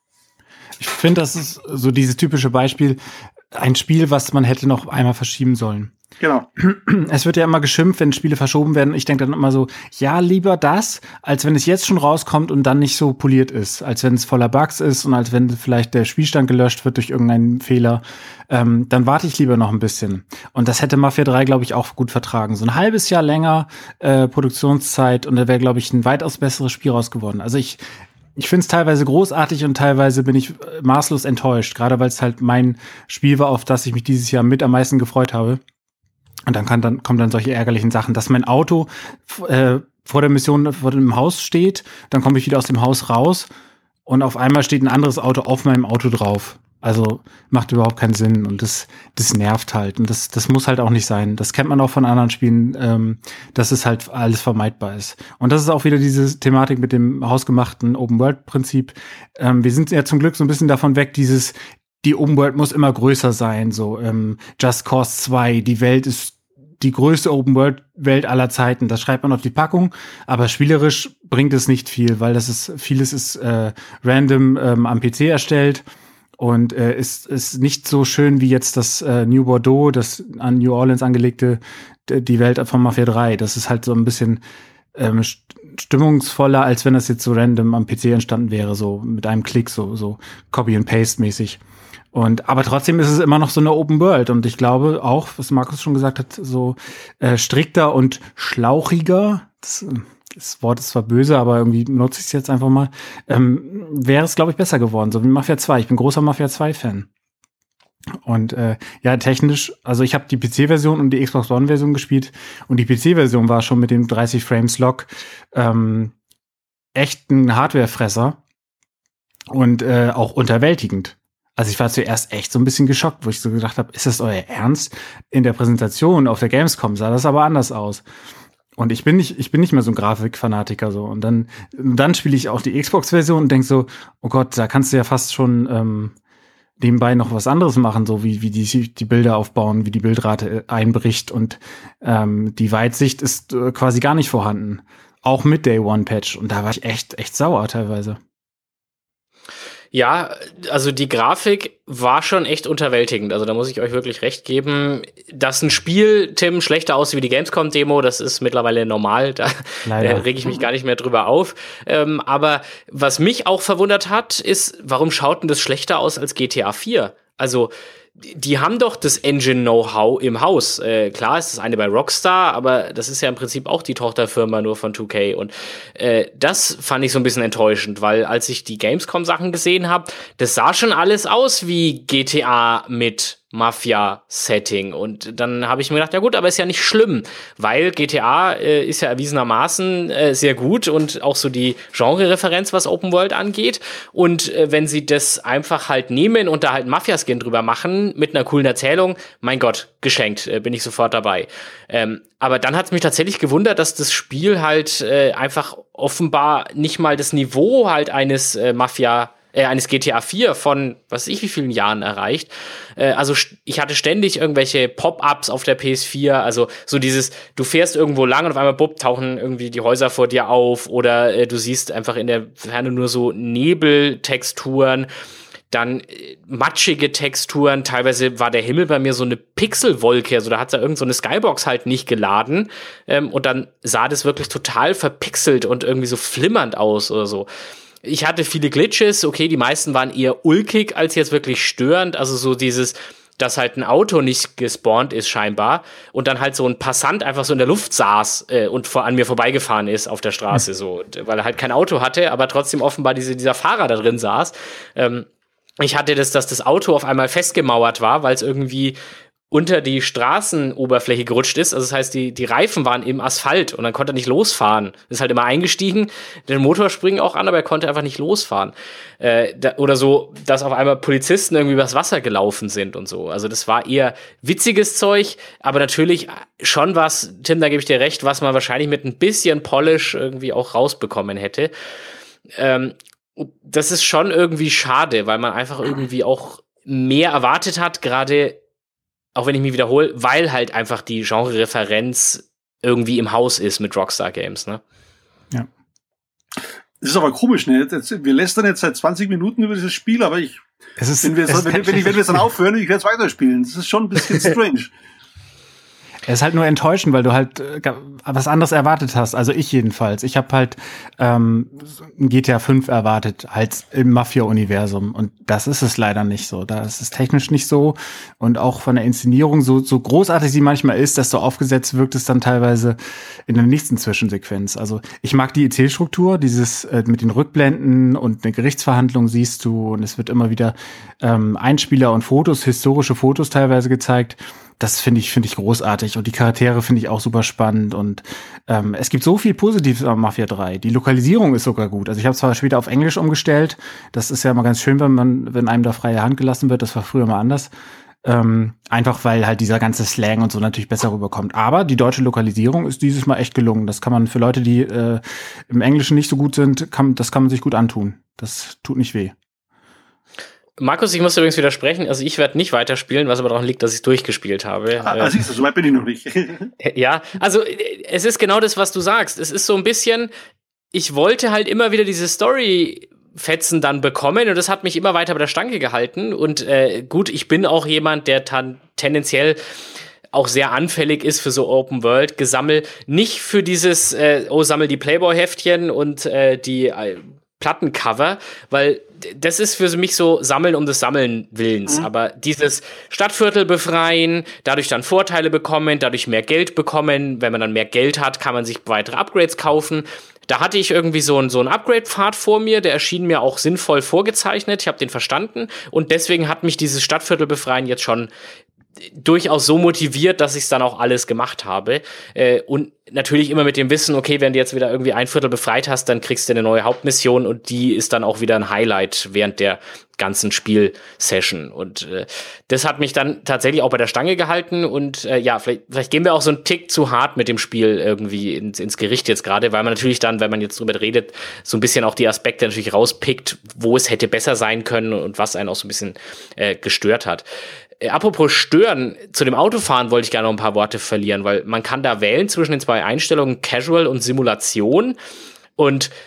Ich finde, das ist so dieses typische Beispiel, ein Spiel, was man hätte noch einmal verschieben sollen. Genau. Es wird ja immer geschimpft, wenn Spiele verschoben werden. Ich denke dann immer so, ja, lieber das, als wenn es jetzt schon rauskommt und dann nicht so poliert ist. Als wenn es voller Bugs ist und als wenn vielleicht der Spielstand gelöscht wird durch irgendeinen Fehler. Dann warte ich lieber noch ein bisschen. Und das hätte Mafia 3, glaube ich, auch gut vertragen. So ein halbes Jahr länger Produktionszeit und da wäre, glaube ich, ein weitaus besseres Spiel raus geworden. Also ich finde es teilweise großartig und teilweise bin ich maßlos enttäuscht. Gerade weil es halt mein Spiel war, auf das ich mich dieses Jahr mit am meisten gefreut habe. Und dann kommen dann solche ärgerlichen Sachen, dass mein Auto vor der Mission vor dem Haus steht, dann komme ich wieder aus dem Haus raus und auf einmal steht ein anderes Auto auf meinem Auto drauf. Also macht überhaupt keinen Sinn und das nervt halt. Und das muss halt auch nicht sein. Das kennt man auch von anderen Spielen, dass es halt alles vermeidbar ist. Und das ist auch wieder diese Thematik mit dem hausgemachten Open-World-Prinzip. Wir sind ja zum Glück so ein bisschen davon weg, die Open World muss immer größer sein, so Just Cause 2, die Welt ist die größte Open World Welt aller Zeiten. Das schreibt man auf die Packung, aber spielerisch bringt es nicht viel, weil vieles ist random am PC erstellt und ist nicht so schön wie jetzt das New Bordeaux, das an New Orleans angelegte, die Welt von Mafia 3. Das ist halt so ein bisschen stimmungsvoller, als wenn das jetzt so random am PC entstanden wäre, so mit einem Klick, so Copy and Paste mäßig. Aber trotzdem ist es immer noch so eine Open World und ich glaube auch, was Markus schon gesagt hat, so strikter und schlauchiger, das Wort ist zwar böse, aber irgendwie nutze ich es jetzt einfach mal, wäre es, glaube ich, besser geworden, so wie Mafia 2. Ich bin großer Mafia 2-Fan. Und ja, technisch, also ich habe die PC-Version und die Xbox One-Version gespielt und die PC-Version war schon mit dem 30 Frames Lock echt ein Hardwarefresser und auch unterwältigend. Also ich war zuerst echt so ein bisschen geschockt, wo ich so gedacht habe, ist das euer Ernst? In der Präsentation auf der Gamescom sah das aber anders aus. Und ich bin nicht mehr so ein Grafikfanatiker so. Und dann spiele ich auch die Xbox-Version und denke so, oh Gott, da kannst du ja fast schon nebenbei noch was anderes machen, so wie die Bilder aufbauen, wie die Bildrate einbricht und die Weitsicht ist quasi gar nicht vorhanden. Auch mit Day One Patch. Und da war ich echt sauer teilweise. Ja, also die Grafik war schon echt unterwältigend. Also da muss ich euch wirklich recht geben. Dass ein Spiel, Tim, schlechter aussieht wie die Gamescom-Demo, das ist mittlerweile normal. Da rege ich mich gar nicht mehr drüber auf. Aber was mich auch verwundert hat, ist, warum schaut denn das schlechter aus als GTA 4? Also die haben doch das Engine-Know-how im Haus. Klar ist das eine bei Rockstar, aber das ist ja im Prinzip auch die Tochterfirma nur von 2K. Und das fand ich so ein bisschen enttäuschend, weil als ich die Gamescom-Sachen gesehen habe, das sah schon alles aus wie GTA mit Mafia-Setting. Und dann habe ich mir gedacht, ja gut, aber ist ja nicht schlimm, weil GTA ist ja erwiesenermaßen sehr gut und auch so die Genre-Referenz, was Open World angeht. Und wenn sie das einfach halt nehmen und da halt einen Mafia-Skin drüber machen, mit einer coolen Erzählung, mein Gott, geschenkt, bin ich sofort dabei. Aber dann hat es mich tatsächlich gewundert, dass das Spiel halt einfach offenbar nicht mal das Niveau halt eines eines GTA 4 von, was weiß ich, wie vielen Jahren erreicht. Also ich hatte ständig irgendwelche Pop-ups auf der PS4, also so dieses, du fährst irgendwo lang und auf einmal, bupp, tauchen irgendwie die Häuser vor dir auf oder du siehst einfach in der Ferne nur so Nebeltexturen, dann matschige Texturen, teilweise war der Himmel bei mir so eine Pixelwolke, also da hat ja irgend so eine Skybox halt nicht geladen und dann sah das wirklich total verpixelt und irgendwie so flimmernd aus oder so. Ich hatte viele Glitches, okay, die meisten waren eher ulkig als jetzt wirklich störend, also so dieses, dass halt ein Auto nicht gespawnt ist scheinbar und dann halt so ein Passant einfach so in der Luft saß und an mir vorbeigefahren ist auf der Straße, so, weil er halt kein Auto hatte, aber trotzdem offenbar dieser Fahrer da drin saß. Ich hatte dass das Auto auf einmal festgemauert war, weil es irgendwie unter die Straßenoberfläche gerutscht ist. Also das heißt, die Reifen waren im Asphalt und dann konnte er nicht losfahren. Ist halt immer eingestiegen, den Motor springen auch an, aber er konnte einfach nicht losfahren. Oder so, dass auf einmal Polizisten irgendwie übers Wasser gelaufen sind und so. Also das war eher witziges Zeug, aber natürlich schon was, Tim, da gebe ich dir recht, was man wahrscheinlich mit ein bisschen Polish irgendwie auch rausbekommen hätte. Das ist schon irgendwie schade, weil man einfach irgendwie auch mehr erwartet hat, gerade auch wenn ich mich wiederhole, weil halt einfach die Genre-Referenz irgendwie im Haus ist mit Rockstar Games, ne? Ja. Das ist aber komisch, ne? Wir lästern jetzt seit 20 Minuten über dieses Spiel, aber wenn wir es dann aufhören, ich werde es weiterspielen. Das ist schon ein bisschen strange. Es ist halt nur enttäuschend, weil du halt was anderes erwartet hast. Also ich jedenfalls. Ich habe halt ein GTA 5 erwartet, halt im Mafia-Universum. Und das ist es leider nicht so. Da ist es technisch nicht so. Und auch von der Inszenierung, so großartig sie manchmal ist, dass so aufgesetzt wirkt es dann teilweise in der nächsten Zwischensequenz. Also ich mag die Erzählstruktur, dieses mit den Rückblenden und eine Gerichtsverhandlung siehst du. Und es wird immer wieder Einspieler und Fotos, historische Fotos teilweise gezeigt. Das finde ich großartig und die Charaktere finde ich auch super spannend und es gibt so viel Positives am Mafia 3. Die Lokalisierung ist sogar gut. Also ich habe zwar später auf Englisch umgestellt, das ist ja mal ganz schön, wenn einem da freie Hand gelassen wird, das war früher mal anders. Einfach weil halt dieser ganze Slang und so natürlich besser rüberkommt. Aber die deutsche Lokalisierung ist dieses Mal echt gelungen. Das kann man für Leute, die im Englischen nicht so gut sind, das kann man sich gut antun. Das tut nicht weh. Markus, ich muss übrigens widersprechen. Also ich werde nicht weiterspielen, was aber daran liegt, dass ich es durchgespielt habe. Siehst du, so weit bin ich noch nicht. Ja, also es ist genau das, was du sagst. Es ist so ein bisschen, ich wollte halt immer wieder diese Story-Fetzen dann bekommen und das hat mich immer weiter bei der Stange gehalten. Und gut, ich bin auch jemand, der tendenziell auch sehr anfällig ist für so Open-World-Gesammel. Nicht für dieses, sammel die Playboy-Heftchen und die Plattencover, weil das ist für mich so Sammeln um des Sammeln Willens. Aber dieses Stadtviertel befreien, dadurch dann Vorteile bekommen, dadurch mehr Geld bekommen. Wenn man dann mehr Geld hat, kann man sich weitere Upgrades kaufen. Da hatte ich irgendwie so einen Upgrade-Pfad vor mir, der erschien mir auch sinnvoll vorgezeichnet. Ich habe den verstanden und deswegen hat mich dieses Stadtviertel befreien jetzt schon durchaus so motiviert, dass ich es dann auch alles gemacht habe. Und natürlich immer mit dem Wissen, okay, wenn du jetzt wieder irgendwie ein Viertel befreit hast, dann kriegst du eine neue Hauptmission und die ist dann auch wieder ein Highlight während der ganzen Spielsession. Und das hat mich dann tatsächlich auch bei der Stange gehalten. Und vielleicht gehen wir auch so einen Tick zu hart mit dem Spiel irgendwie ins Gericht jetzt gerade, weil man natürlich dann, wenn man jetzt drüber redet, so ein bisschen auch die Aspekte natürlich rauspickt, wo es hätte besser sein können und was einen auch so ein bisschen gestört hat. Apropos stören, zu dem Autofahren wollte ich gerne noch ein paar Worte verlieren, weil man kann da wählen zwischen den zwei Einstellungen Casual und Simulation und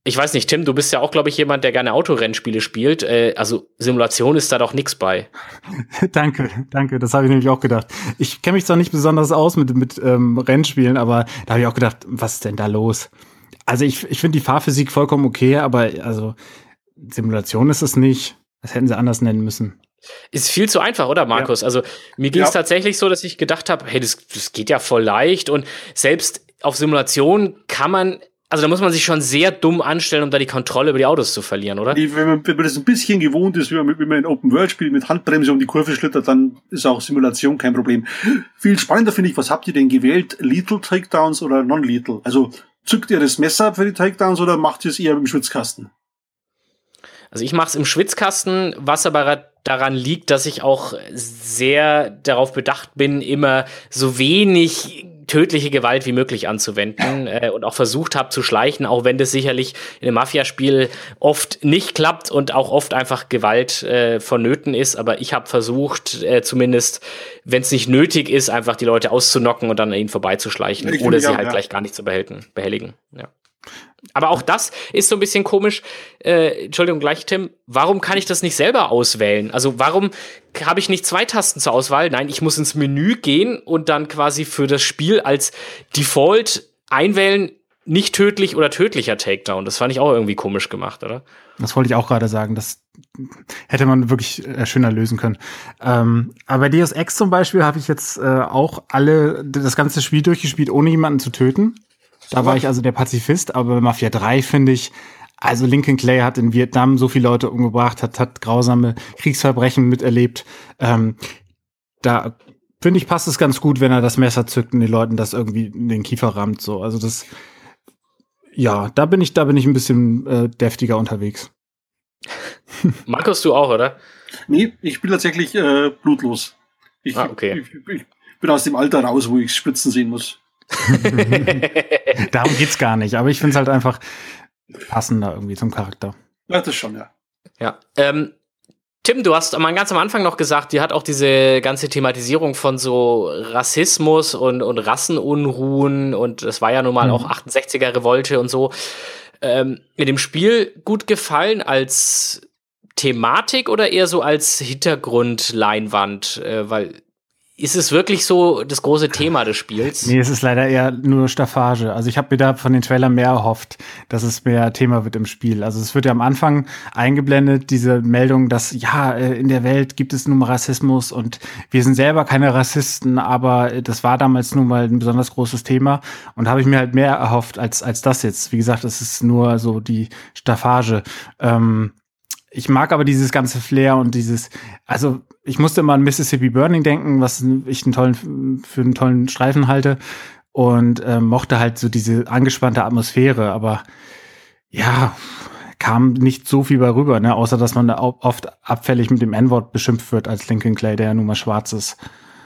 Ich weiß nicht, Tim, du bist ja auch, glaube ich, jemand, der gerne Autorennspiele spielt. Also Simulation ist da doch nix bei. Danke, das habe ich nämlich auch gedacht. Ich kenne mich zwar nicht besonders aus mit Rennspielen, aber da habe ich auch gedacht, was ist denn da los? Also ich finde die Fahrphysik vollkommen okay, aber also Simulation ist es nicht. Das hätten sie anders nennen müssen. Ist viel zu einfach, oder, Markus? Ja. Also mir ging es tatsächlich so, dass ich gedacht habe, hey, das geht ja voll leicht. Und selbst auf Simulation kann man, also da muss man sich schon sehr dumm anstellen, um da die Kontrolle über die Autos zu verlieren, oder? Wenn man das ein bisschen gewohnt ist, wie man in Open World spielt, mit Handbremse um die Kurve schlittert, dann ist auch Simulation kein Problem. Viel spannender finde ich, was habt ihr denn gewählt? Lethal Takedowns oder Non-Lethal? Also zückt ihr das Messer für die Takedowns oder macht ihr es eher im Schwitzkasten? Also ich mache es im Schwitzkasten, was aber daran liegt, dass ich auch sehr darauf bedacht bin, immer so wenig tödliche Gewalt wie möglich anzuwenden und auch versucht habe zu schleichen, auch wenn das sicherlich in einem Mafia-Spiel oft nicht klappt und auch oft einfach Gewalt vonnöten ist. Aber ich habe versucht, zumindest, wenn es nicht nötig ist, einfach die Leute auszunocken und dann an ihnen vorbeizuschleichen, oder sie halt gleich gar nicht zu behelligen. Ja. Aber auch das ist so ein bisschen komisch. Entschuldigung, gleich, Tim. Warum kann ich das nicht selber auswählen? Also warum habe ich nicht 2 Tasten zur Auswahl? Nein, ich muss ins Menü gehen und dann quasi für das Spiel als Default einwählen, nicht tödlich oder tödlicher Takedown. Das fand ich auch irgendwie komisch gemacht, oder? Das wollte ich auch gerade sagen. Das hätte man wirklich schöner lösen können. Aber bei Deus Ex zum Beispiel habe ich jetzt auch das ganze Spiel durchgespielt, ohne jemanden zu töten. Da war ich also der Pazifist, aber bei Mafia 3 finde ich, also Lincoln Clay hat in Vietnam so viele Leute umgebracht, hat grausame Kriegsverbrechen miterlebt. Da finde ich, passt es ganz gut, wenn er das Messer zückt und den Leuten das irgendwie in den Kiefer rammt. So, also das, ja, da bin ich ein bisschen deftiger unterwegs. Markus, du auch, oder? Nee, ich bin tatsächlich blutlos. Okay. Ich bin aus dem Alter raus, wo ich Spritzen sehen muss. Darum geht's gar nicht, aber ich finde es halt einfach passender irgendwie zum Charakter. Ja, das schon, ja. Ja. Tim, du hast ganz am Anfang noch gesagt, dir hat auch diese ganze Thematisierung von so Rassismus und Rassenunruhen und das war ja nun mal auch 68er-Revolte und so mit dem Spiel gut gefallen als Thematik oder eher so als Hintergrundleinwand, weil ist es wirklich so das große Thema des Spiels? Nee, es ist leider eher nur Staffage. Also ich habe mir da von den Trailern mehr erhofft, dass es mehr Thema wird im Spiel. Also es wird ja am Anfang eingeblendet, diese Meldung, dass ja, in der Welt gibt es nun mal Rassismus und wir sind selber keine Rassisten, aber das war damals nun mal ein besonders großes Thema und da habe ich mir halt mehr erhofft als das jetzt. Wie gesagt, es ist nur so die Staffage. Ich mag aber dieses ganze Flair und also ich musste immer an Mississippi Burning denken, was ich für einen tollen Streifen halte und mochte halt so diese angespannte Atmosphäre, aber ja, kam nicht so viel bei rüber, ne? Außer dass man da oft abfällig mit dem N-Wort beschimpft wird als Lincoln Clay, der ja nun mal schwarz ist.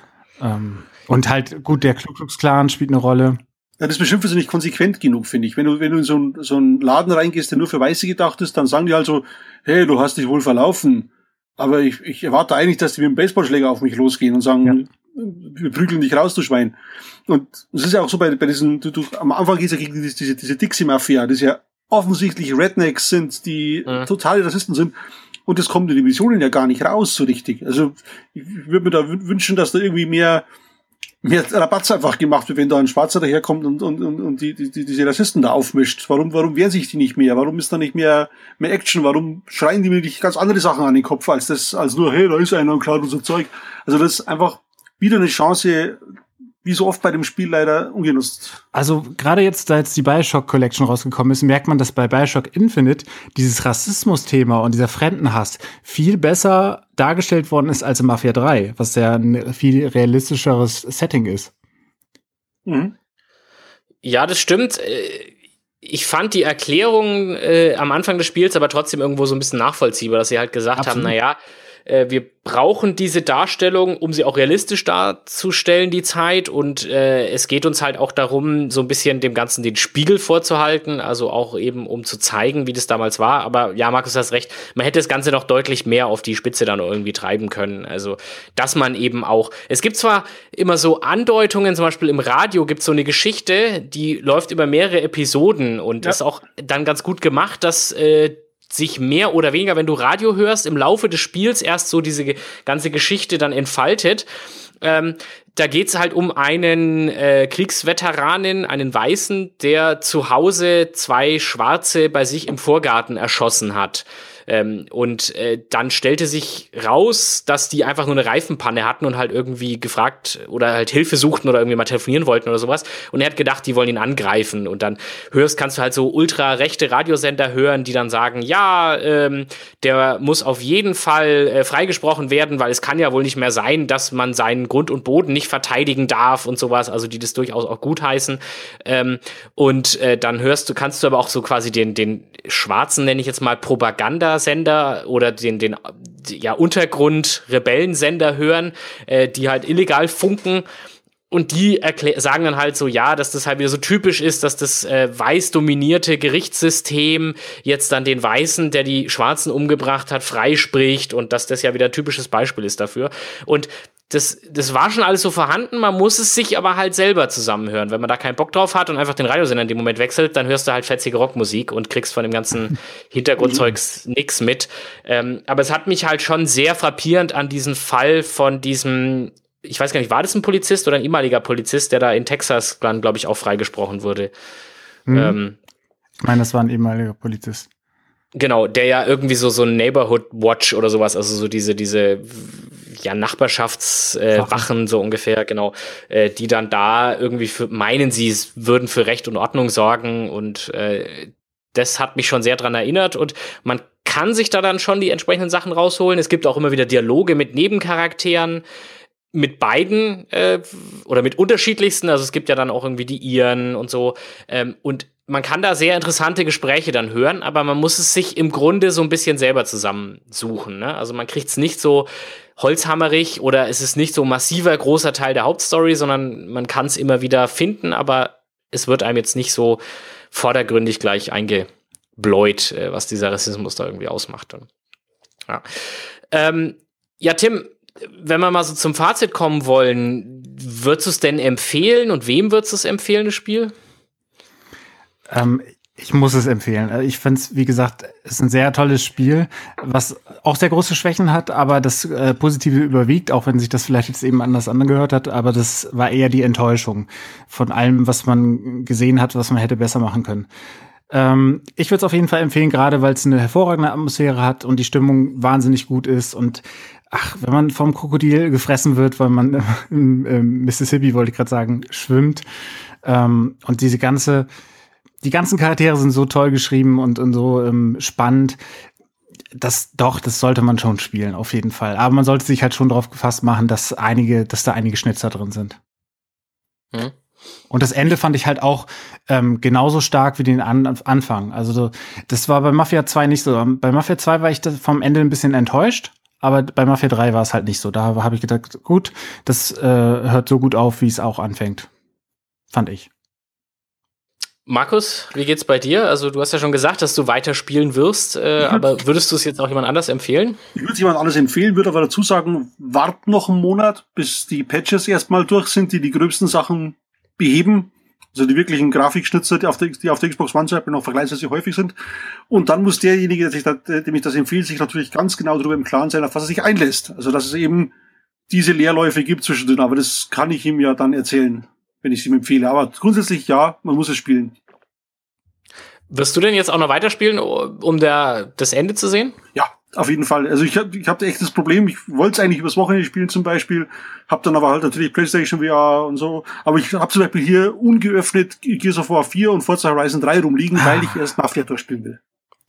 Und halt, gut, der Ku Klux Klan spielt eine Rolle. Ja, das Beschimpfen ist nicht konsequent genug, finde ich. Wenn du in so einen Laden reingehst, der nur für Weiße gedacht ist, dann sagen die halt so, hey, du hast dich wohl verlaufen. Aber ich erwarte eigentlich, dass die mit dem Baseballschläger auf mich losgehen und sagen, wir prügeln dich raus, du Schwein. Und es ist ja auch so bei diesen, am Anfang geht's ja gegen diese Dixie-Mafia, das ja offensichtlich Rednecks sind, die totale Rassisten sind. Und das kommt in den Missionen ja gar nicht raus so richtig. Also ich würde mir da wünschen, dass da irgendwie mehr Rabatz einfach gemacht wird, wenn da ein Schwarzer daherkommt und diese Rassisten da aufmischt. Warum wehren sich die nicht mehr? Warum ist da nicht mehr Action? Warum schreien die mir nicht ganz andere Sachen an den Kopf als nur, hey, da ist einer und klaut unser Zeug? Also das ist einfach wieder eine Chance, wie so oft bei dem Spiel leider ungenutzt. Also gerade jetzt, da jetzt die Bioshock Collection rausgekommen ist, merkt man, dass bei Bioshock Infinite dieses Rassismus-Thema und dieser Fremdenhass viel besser dargestellt worden ist als in Mafia 3, was ja ein viel realistischeres Setting ist. Mhm. Ja, das stimmt. Ich fand die Erklärung am Anfang des Spiels aber trotzdem irgendwo so ein bisschen nachvollziehbar, dass sie halt gesagt haben, naja, wir brauchen diese Darstellung, um sie auch realistisch darzustellen, die Zeit. Und es geht uns halt auch darum, so ein bisschen dem Ganzen den Spiegel vorzuhalten, also auch eben, um zu zeigen, wie das damals war. Aber ja, Markus, du hast recht, man hätte das Ganze noch deutlich mehr auf die Spitze dann irgendwie treiben können. Also, dass man eben auch, es gibt zwar immer so Andeutungen, zum Beispiel im Radio gibt es so eine Geschichte, die läuft über mehrere Episoden und ist auch dann ganz gut gemacht, dass sich mehr oder weniger, wenn du Radio hörst, im Laufe des Spiels erst so diese ganze Geschichte dann entfaltet. Da geht's halt um einen Kriegsveteranen, einen Weißen, der zu Hause 2 Schwarze bei sich im Vorgarten erschossen hat. Und dann stellte sich raus, dass die einfach nur eine Reifenpanne hatten und halt irgendwie gefragt oder halt Hilfe suchten oder irgendwie mal telefonieren wollten oder sowas. Und er hat gedacht, die wollen ihn angreifen. Und dann kannst du halt so ultra-rechte Radiosender hören, die dann sagen, ja, der muss auf jeden Fall freigesprochen werden, weil es kann ja wohl nicht mehr sein, dass man seinen Grund und Boden nicht verteidigen darf und sowas. Also die das durchaus auch gutheißen. Dann kannst du aber auch so quasi den schwarzen, nenne ich jetzt mal, Propagandasender oder den Untergrund-Rebellensender hören, die halt illegal funken. Und die sagen dann halt so, ja, dass das halt wieder so typisch ist, dass das weiß dominierte Gerichtssystem jetzt dann den Weißen, der die Schwarzen umgebracht hat, freispricht und dass das ja wieder ein typisches Beispiel ist dafür. Und das war schon alles so vorhanden, man muss es sich aber halt selber zusammenhören. Wenn man da keinen Bock drauf hat und einfach den Radiosender in dem Moment wechselt, dann hörst du halt fetzige Rockmusik und kriegst von dem ganzen Hintergrundzeugs nix mit. Aber es hat mich halt schon sehr frappierend an diesen Fall von diesem, ich weiß gar nicht, war das ein Polizist oder ein ehemaliger Polizist, der da in Texas dann, glaube ich, auch freigesprochen wurde? Ich meine, das war ein ehemaliger Polizist. Genau, der ja irgendwie so ein Neighborhood Watch oder sowas, also so diese Nachbarschaftswachen so ungefähr, genau, die dann da irgendwie meinen sie würden für Recht und Ordnung sorgen und das hat mich schon sehr dran erinnert und man kann sich da dann schon die entsprechenden Sachen rausholen. Es gibt auch immer wieder Dialoge mit Nebencharakteren, mit beiden oder mit unterschiedlichsten, also es gibt ja dann auch irgendwie die Iren und so und man kann da sehr interessante Gespräche dann hören, aber man muss es sich im Grunde so ein bisschen selber zusammensuchen, ne? Also man kriegt es nicht so holzhammerig oder es ist nicht so massiver, großer Teil der Hauptstory, sondern man kann es immer wieder finden, aber es wird einem jetzt nicht so vordergründig gleich eingebläut, was dieser Rassismus da irgendwie ausmacht. Ja, Tim, wenn wir mal so zum Fazit kommen wollen, würdest du es denn empfehlen und wem würdest du es empfehlen, das Spiel? Ich muss es empfehlen. Ich finde es, wie gesagt, es ist ein sehr tolles Spiel, was auch sehr große Schwächen hat, aber das Positive überwiegt, auch wenn sich das vielleicht jetzt eben anders angehört hat, aber das war eher die Enttäuschung von allem, was man gesehen hat, was man hätte besser machen können. Ich würde es auf jeden Fall empfehlen, gerade weil es eine hervorragende Atmosphäre hat und die Stimmung wahnsinnig gut ist und wenn man vom Krokodil gefressen wird, weil man im Mississippi, wollte ich gerade sagen, schwimmt und die ganzen Charaktere sind so toll geschrieben und so spannend. Das sollte man schon spielen, auf jeden Fall. Aber man sollte sich halt schon darauf gefasst machen, dass da einige Schnitzer drin sind. Und das Ende fand ich halt auch genauso stark wie den Anfang. Also das war bei Mafia 2 nicht so. Bei Mafia 2 war ich vom Ende ein bisschen enttäuscht. Aber bei Mafia 3 war es halt nicht so. Da habe ich gedacht, gut, das hört so gut auf, wie es auch anfängt. Fand ich. Markus, wie geht's bei dir? Also du hast ja schon gesagt, dass du weiter spielen wirst, aber würdest du es jetzt auch jemand anders empfehlen? Ich würde es jemand anders empfehlen, würde aber dazu sagen, wart noch einen Monat, bis die Patches erstmal durch sind, die gröbsten Sachen beheben. Also die wirklichen Grafikschnitzer, die auf der Xbox One zum Beispiel noch vergleichsweise häufig sind. Und dann muss derjenige, dem ich das empfehle, sich natürlich ganz genau darüber im Klaren sein, auf was er sich einlässt. Also dass es eben diese Leerläufe gibt zwischendrin. Aber das kann ich ihm ja dann erzählen, wenn ich es ihm empfehle. Aber grundsätzlich ja, man muss es spielen. Wirst du denn jetzt auch noch weiterspielen, um das Ende zu sehen? Ja, auf jeden Fall. Also ich hab echt das Problem, ich wollte es eigentlich übers Wochenende spielen zum Beispiel, hab dann aber halt natürlich PlayStation VR und so. Aber ich habe zum Beispiel hier ungeöffnet Gears of War 4 und Forza Horizon 3 rumliegen, weil ich erst Mafia durchspielen will.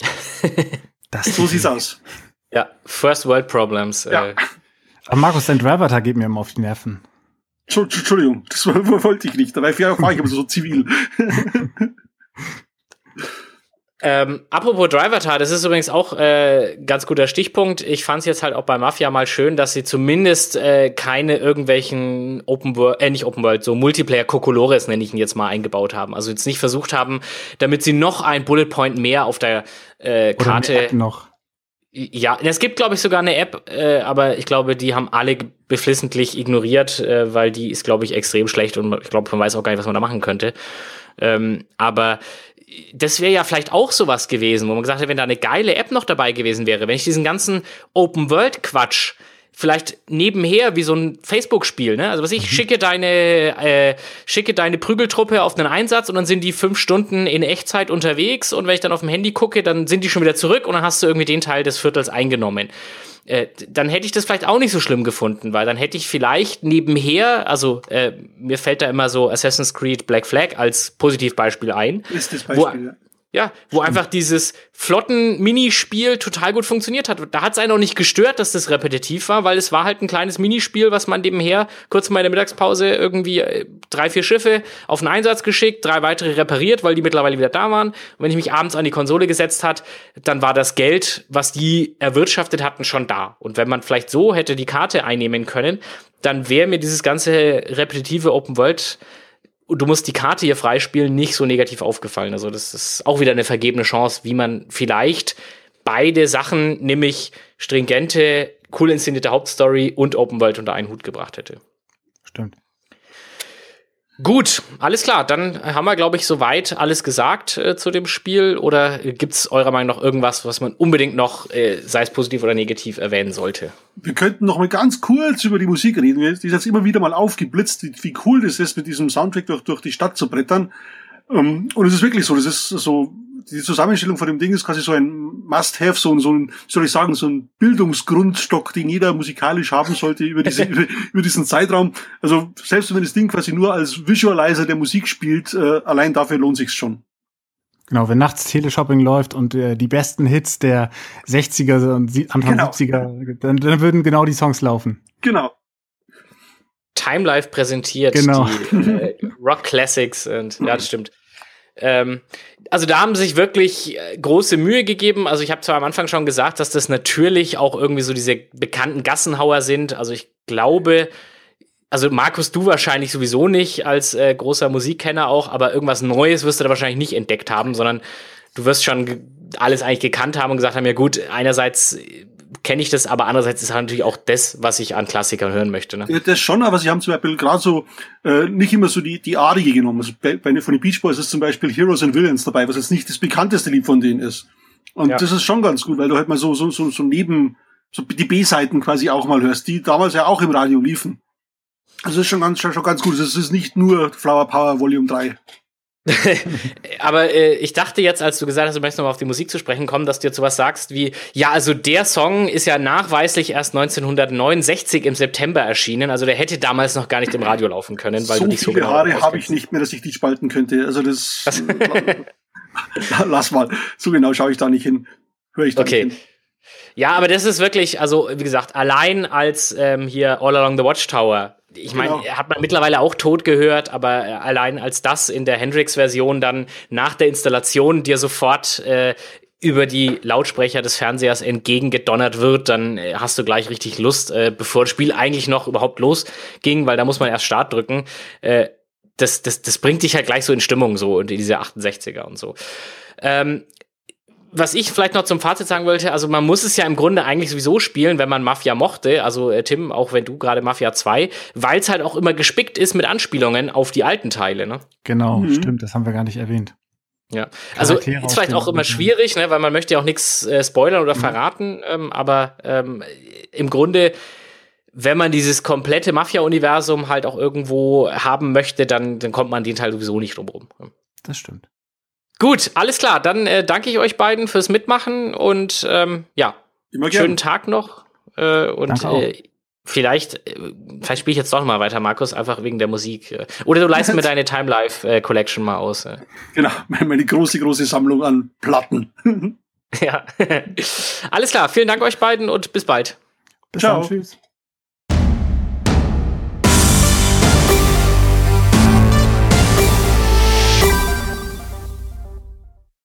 So sieht's aus. Ja, First World Problems. Ja. Aber Markus, dein Driver geht mir immer auf die Nerven. Entschuldigung, das wollte ich nicht. Dabei war ich aber so zivil. Apropos Driver-Tar, das ist übrigens auch ganz guter Stichpunkt. Ich fand es jetzt halt auch bei Mafia mal schön, dass sie zumindest keine irgendwelchen so Multiplayer-Kokolores, nenne ich ihn jetzt mal, eingebaut haben. Also jetzt nicht versucht haben, damit sie noch ein Bullet Point mehr auf der Karte. Oder eine App noch. Ja, es gibt, glaube ich, sogar eine App, aber ich glaube, die haben alle beflissentlich ignoriert, weil die ist, glaube ich, extrem schlecht und ich glaube, man weiß auch gar nicht, was man da machen könnte. Aber das wäre ja vielleicht auch sowas gewesen, wo man gesagt hat, wenn da eine geile App noch dabei gewesen wäre, wenn ich diesen ganzen Open-World-Quatsch vielleicht nebenher wie so ein Facebook-Spiel, ne? Also was ich schicke deine Prügeltruppe auf einen Einsatz und dann sind die 5 Stunden in Echtzeit unterwegs und wenn ich dann auf dem Handy gucke, dann sind die schon wieder zurück und dann hast du irgendwie den Teil des Viertels eingenommen. Dann hätte ich das vielleicht auch nicht so schlimm gefunden, weil dann hätte ich vielleicht nebenher, mir fällt da immer so Assassin's Creed Black Flag als Positivbeispiel ein. Ist das Beispiel, wo einfach dieses Flotten-Minispiel total gut funktioniert hat. Da hat es einen auch nicht gestört, dass das repetitiv war, weil es war halt ein kleines Minispiel, was man nebenher kurz mal in der Mittagspause irgendwie 3, 4 Schiffe auf einen Einsatz geschickt, 3 weitere repariert, weil die mittlerweile wieder da waren. Und wenn ich mich abends an die Konsole gesetzt hat, dann war das Geld, was die erwirtschaftet hatten, schon da. Und wenn man vielleicht so hätte die Karte einnehmen können, dann wäre mir dieses ganze repetitive Open-World du musst die Karte hier freispielen, nicht so negativ aufgefallen. Also das ist auch wieder eine vergebene Chance, wie man vielleicht beide Sachen, nämlich stringente, cool inszenierte Hauptstory und Open World unter einen Hut gebracht hätte. Stimmt. Gut, alles klar. Dann haben wir, glaube ich, soweit alles gesagt zu dem Spiel. Oder gibt es eurer Meinung nach irgendwas, was man unbedingt noch, sei es positiv oder negativ, erwähnen sollte? Wir könnten noch mal ganz kurz über die Musik reden. Die ist jetzt immer wieder mal aufgeblitzt, wie cool das ist, mit diesem Soundtrack durch die Stadt zu brettern. Und es ist wirklich so, das ist so, die Zusammenstellung von dem Ding ist quasi so ein Must-Have, so ein, soll ich sagen, so ein Bildungsgrundstock, den jeder musikalisch haben sollte über diesen Zeitraum. Also selbst wenn das Ding quasi nur als Visualizer der Musik spielt, allein dafür lohnt sich's schon. Genau, wenn nachts Teleshopping läuft und die besten Hits der 60er und Anfang 70er, dann würden genau die Songs laufen. Genau. Time Life präsentiert die Rock Classics und ja, das stimmt. Also da haben sie sich wirklich große Mühe gegeben. Also ich habe zwar am Anfang schon gesagt, dass das natürlich auch irgendwie so diese bekannten Gassenhauer sind. Also ich glaube, also Markus, du wahrscheinlich sowieso nicht als großer Musikkenner auch, aber irgendwas Neues wirst du da wahrscheinlich nicht entdeckt haben, sondern du wirst schon alles eigentlich gekannt haben und gesagt haben, ja gut, einerseits kenne ich das, aber andererseits ist halt natürlich auch das, was ich an Klassikern hören möchte. Ne? Ja, das schon, aber sie haben zum Beispiel gerade so nicht immer so die Arie genommen. Also von den Beach Boys ist zum Beispiel Heroes and Villains dabei, was jetzt nicht das bekannteste Lied von denen ist. Und das ist schon ganz gut, weil du halt mal so neben so die B-Seiten quasi auch mal hörst, die damals ja auch im Radio liefen. Also das ist schon ganz gut. Es ist nicht nur Flower Power Volume 3. Aber ich dachte jetzt, als du gesagt hast, du möchtest nochmal auf die Musik zu sprechen kommen, dass du jetzt sowas sagst wie, ja, also der Song ist ja nachweislich erst 1969 im September erschienen, also der hätte damals noch gar nicht im Radio laufen können, weil so du dich so viele genau Haare habe ich nicht mehr, dass ich die spalten könnte. Also das lass mal. So genau schaue ich da nicht hin. Höre ich da nicht hin. Ja, aber das ist wirklich, also wie gesagt, allein als hier All Along the Watchtower, ich meine, hat man mittlerweile auch tot gehört, aber allein als das in der Hendrix-Version dann nach der Installation dir sofort über die Lautsprecher des Fernsehers entgegengedonnert wird, dann hast du gleich richtig Lust, bevor das Spiel eigentlich noch überhaupt losging, weil da muss man erst Start drücken. Das bringt dich halt gleich so in Stimmung, so in diese 68er und so. Was ich vielleicht noch zum Fazit sagen wollte, also man muss es ja im Grunde eigentlich sowieso spielen, wenn man Mafia mochte, also Tim, auch wenn du gerade Mafia 2, weil es halt auch immer gespickt ist mit Anspielungen auf die alten Teile, ne? Genau, stimmt, das haben wir gar nicht erwähnt. Ja, also ist vielleicht auch immer schwierig, ne, weil man möchte ja auch nichts spoilern oder verraten, aber im Grunde, wenn man dieses komplette Mafia-Universum halt auch irgendwo haben möchte, dann kommt man den Teil sowieso nicht drum rum. Das stimmt. Gut, alles klar. Dann danke ich euch beiden fürs Mitmachen und schönen Tag noch. Vielleicht spiele ich jetzt doch mal weiter, Markus, einfach wegen der Musik. Oder du leihst mir deine Time Life Collection mal aus. Genau, meine große Sammlung an Platten. Ja. Alles klar, vielen Dank euch beiden und bis bald. Ciao. Tschüss.